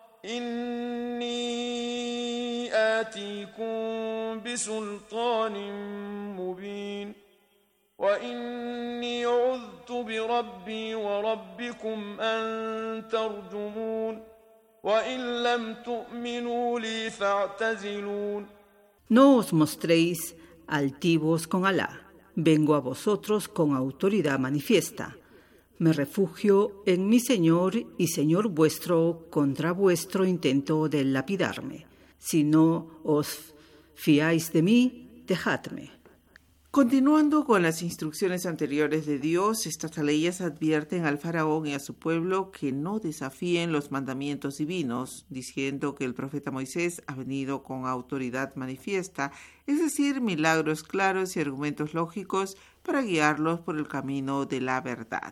إِنِّي آتِيكُم بِسُلْطَانٍ مُّبِينٍ وَإِنِّي عُذْتُ بِرَبِّي وَرَبِّكُمْ أَن تَرْجُمُونِ وَإِن لَّمْ تُؤْمِنُوا لِي فَاعْتَزِلُونِ. No os mostréis altivos con Alá. Vengo a vosotros con autoridad manifiesta. Me refugio en mi Señor y Señor vuestro contra vuestro intento de lapidarme. Si no os fiáis de mí, dejadme. Continuando con las instrucciones anteriores de Dios, estas aleyas advierten al faraón y a su pueblo que no desafíen los mandamientos divinos, diciendo que el profeta Moisés ha venido con autoridad manifiesta, es decir, milagros claros y argumentos lógicos para guiarlos por el camino de la verdad.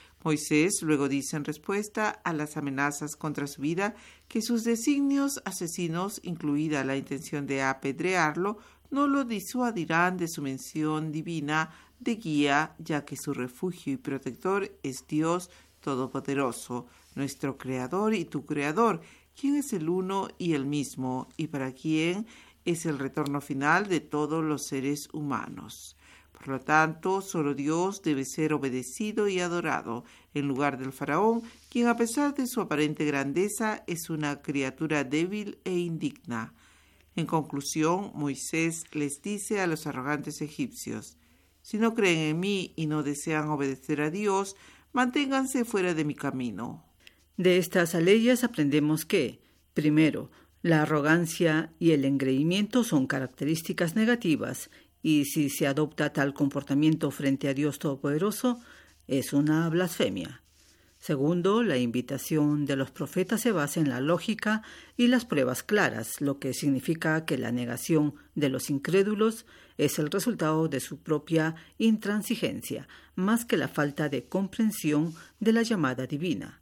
Moisés luego dice en respuesta a las amenazas contra su vida que sus designios asesinos, incluida la intención de apedrearlo, no lo disuadirán de su mención divina de guía, ya que su refugio y protector es Dios Todopoderoso, nuestro Creador y tu Creador, quien es el uno y el mismo, y para quien es el retorno final de todos los seres humanos. Por lo tanto, solo Dios debe ser obedecido y adorado, en lugar del faraón, quien a pesar de su aparente grandeza es una criatura débil e indigna. En conclusión, Moisés les dice a los arrogantes egipcios: si no creen en mí y no desean obedecer a Dios, manténganse fuera de mi camino. De estas aleyas aprendemos que, primero, la arrogancia y el engreimiento son características negativas, y si se adopta tal comportamiento frente a Dios Todopoderoso, es una blasfemia. Segundo, la invitación de los profetas se basa en la lógica y las pruebas claras, lo que significa que la negación de los incrédulos es el resultado de su propia intransigencia, más que la falta de comprensión de la llamada divina.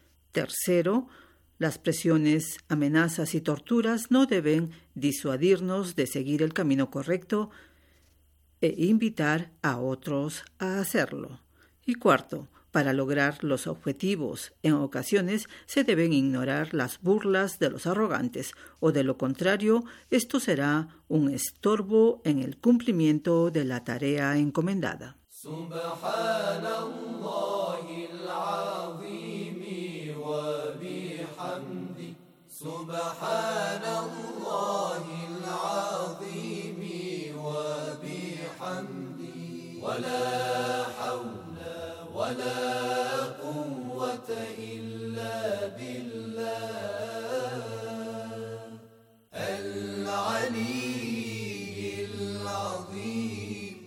Tercero, las presiones, amenazas y torturas no deben disuadirnos de seguir el camino correcto e invitar a otros a hacerlo. Y cuarto, para lograr los objetivos, en ocasiones se deben ignorar las burlas de los arrogantes, o de lo contrario, esto será un estorbo en el cumplimiento de la tarea encomendada. ولا قوة إلا بالله العلي العظيم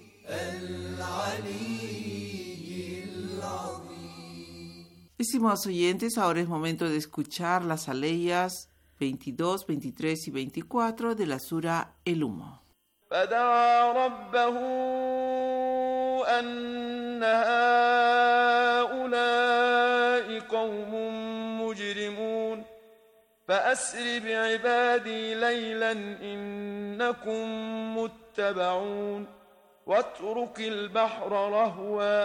العلي العظيم. Estimados oyentes, ahora es momento de escuchar las aleyas 22, 23 y 24 de la Sura El Humo. فدعا ربه أن هؤلاء قوم مجرمون فأسر بعبادي ليلا إنكم متبعون واترك البحر رهوا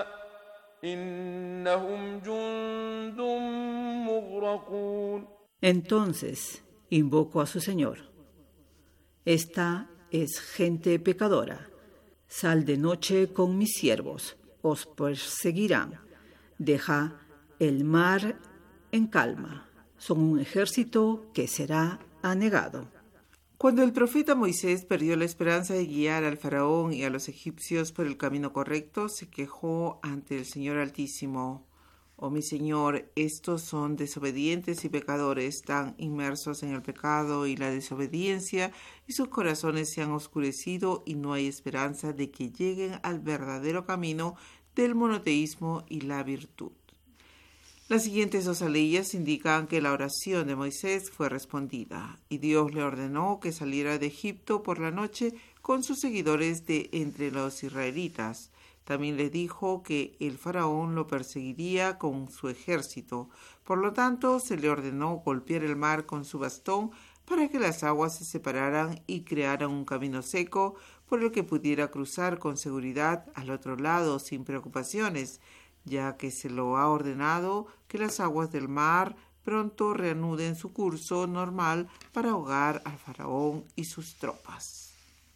إنهم جند مغرقون. Entonces invocó a su Señor. Esta es gente pecadora. Sal de noche con mis siervos, os perseguirán. Deja el mar en calma. Son un ejército que será anegado. Cuando el profeta Moisés perdió la esperanza de guiar al faraón y a los egipcios por el camino correcto, se quejó ante el Señor Altísimo. Oh mi Señor, estos son desobedientes y pecadores, tan inmersos en el pecado y la desobediencia, y sus corazones se han oscurecido y no hay esperanza de que lleguen al verdadero camino del monoteísmo y la virtud. Las siguientes dos aleyas indican que la oración de Moisés fue respondida, y Dios le ordenó que saliera de Egipto por la noche con sus seguidores de entre los israelitas. También le dijo que el faraón lo perseguiría con su ejército. Por lo tanto, se le ordenó golpear el mar con su bastón para que las aguas se separaran y crearan un camino seco por el que pudiera cruzar con seguridad al otro lado sin preocupaciones, ya que se lo ha ordenado que las aguas del mar pronto reanuden su curso normal para ahogar al faraón y sus tropas.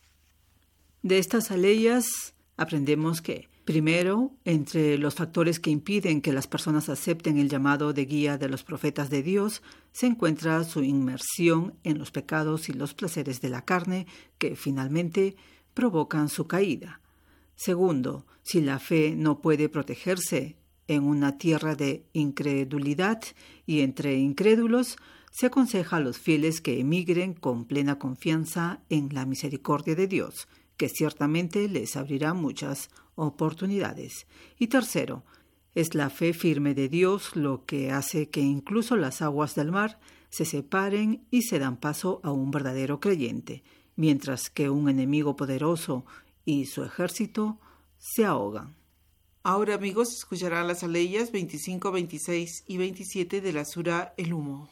De estas aleyas aprendemos que, primero, entre los factores que impiden que las personas acepten el llamado de guía de los profetas de Dios, se encuentra su inmersión en los pecados y los placeres de la carne que finalmente provocan su caída. Segundo, si la fe no puede protegerse en una tierra de incredulidad y entre incrédulos, se aconseja a los fieles que emigren con plena confianza en la misericordia de Dios, que ciertamente les abrirá muchas oportunidades. Y tercero, es la fe firme de Dios lo que hace que incluso las aguas del mar se separen y se dan paso a un verdadero creyente, mientras que un enemigo poderoso y su ejército se ahogan. Ahora, amigos, escucharán las aleyas 25, 26 y 27 de la sura El Humo.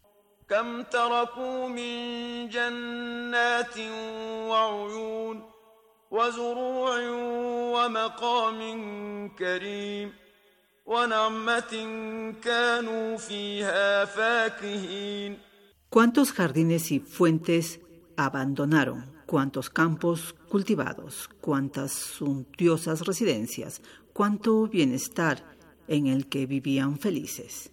كم تركوا من جنات وعيون وزروع ومقام كريم ونعمة كانوا فيها فاكهين. ¿Cuántos jardines y fuentes abandonaron? ¿Cuántos campos cultivados? ¿Cuántas suntuosas residencias? ¿Cuánto bienestar en el que vivían felices?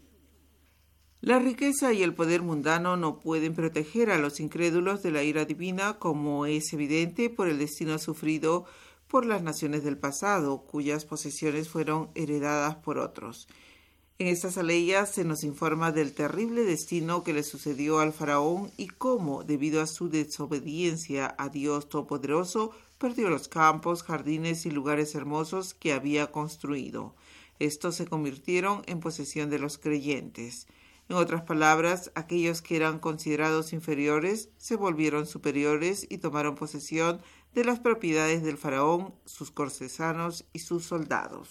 La riqueza y el poder mundano no pueden proteger a los incrédulos de la ira divina, como es evidente por el destino sufrido por las naciones del pasado, cuyas posesiones fueron heredadas por otros. En estas aleyas se nos informa del terrible destino que le sucedió al faraón y cómo, debido a su desobediencia a Dios Todopoderoso, perdió los campos, jardines y lugares hermosos que había construido. Estos se convirtieron en posesión de los creyentes. En otras palabras, aquellos que eran considerados inferiores se volvieron superiores y tomaron posesión de las propiedades del faraón, sus cortesanos y sus soldados.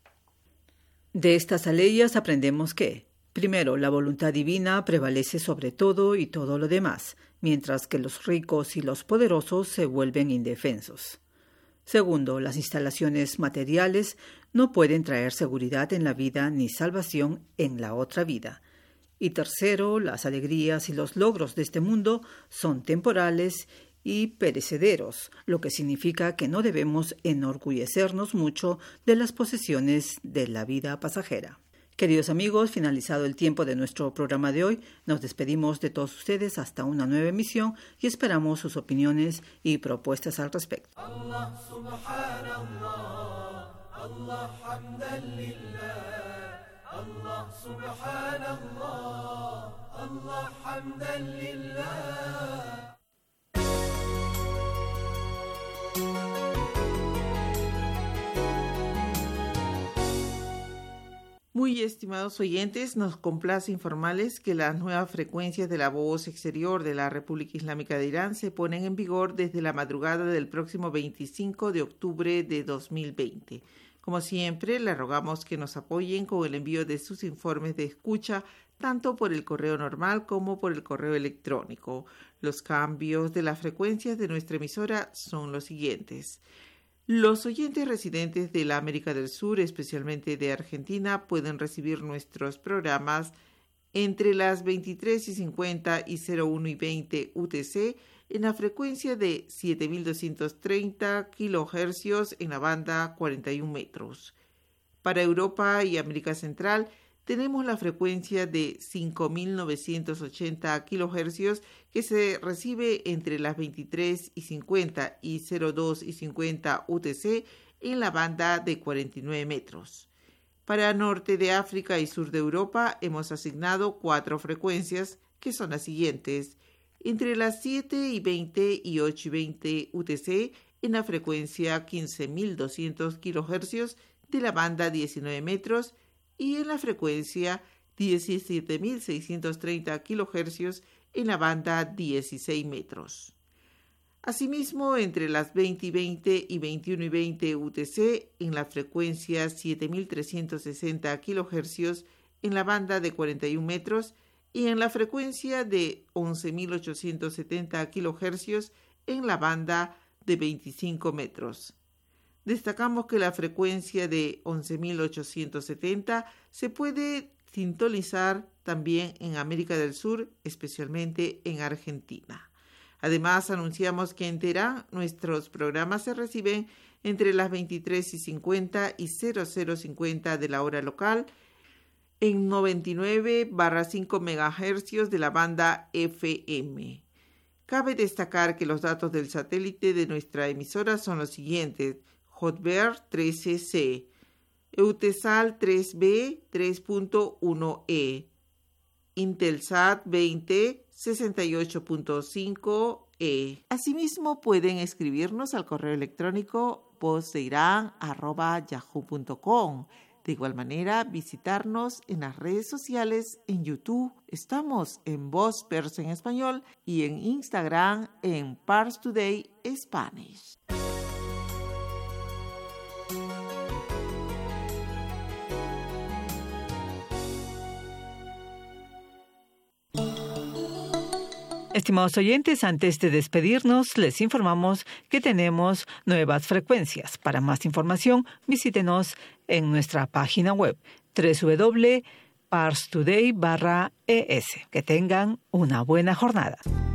De estas aleyas aprendemos que, primero, la voluntad divina prevalece sobre todo y todo lo demás, mientras que los ricos y los poderosos se vuelven indefensos. Segundo, las instalaciones materiales no pueden traer seguridad en la vida ni salvación en la otra vida. Y tercero, las alegrías y los logros de este mundo son temporales y perecederos, lo que significa que no debemos enorgullecernos mucho de las posesiones de la vida pasajera. Queridos amigos, finalizado el tiempo de nuestro programa de hoy, nos despedimos de todos ustedes hasta una nueva emisión y esperamos sus opiniones y propuestas al respecto. Allah subhanallah, Allah hamdan lillah. Allah subhanallah, Allah hamdan lillah. Muy estimados oyentes, nos complace informarles que las nuevas frecuencias de la voz exterior de la República Islámica de Irán se ponen en vigor desde la madrugada del próximo 25 de octubre de 2020. Como siempre, le rogamos que nos apoyen con el envío de sus informes de escucha, tanto por el correo normal como por el correo electrónico. Los cambios de las frecuencias de nuestra emisora son los siguientes. Los oyentes residentes de la América del Sur, especialmente de Argentina, pueden recibir nuestros programas entre las 23:50 y 01:20 UTC en la frecuencia de 7.230 kHz en la banda 41 metros. Para Europa y América Central tenemos la frecuencia de 5.980 kHz que se recibe entre las 23:50 y 02:50 UTC en la banda de 49 metros. Para Norte de África y Sur de Europa hemos asignado 4 frecuencias que son las siguientes: entre las 7:20 y 8:20 UTC en la frecuencia 15.200 kHz de la banda 19 metros y en la frecuencia 17.630 kHz en la banda 16 metros. Asimismo, entre las 20:20 y 21:20 UTC en la frecuencia 7.360 kHz en la banda de 41 metros y en la frecuencia de 11.870 kHz en la banda de 25 metros. Destacamos que la frecuencia de 11.870 se puede sintonizar también en América del Sur, especialmente en Argentina. Además, anunciamos que en Teherán nuestros programas se reciben entre las 23:50 y 00:50 de la hora local en 99/5 MHz de la banda FM. Cabe destacar que los datos del satélite de nuestra emisora son los siguientes: Hotbird 13C, Eutelsat 3B 3.1E, Intelsat 20 68.5E. Asimismo, pueden escribirnos al correo electrónico vozdeiran@yahoo.com. De igual manera, visitarnos en las redes sociales, en YouTube. Estamos en Voz Persa en Español y en Instagram en Pars Today Spanish. Estimados oyentes, antes de despedirnos, les informamos que tenemos nuevas frecuencias. Para más información, visítenos en nuestra página web www.parstoday.es. Que tengan una buena jornada.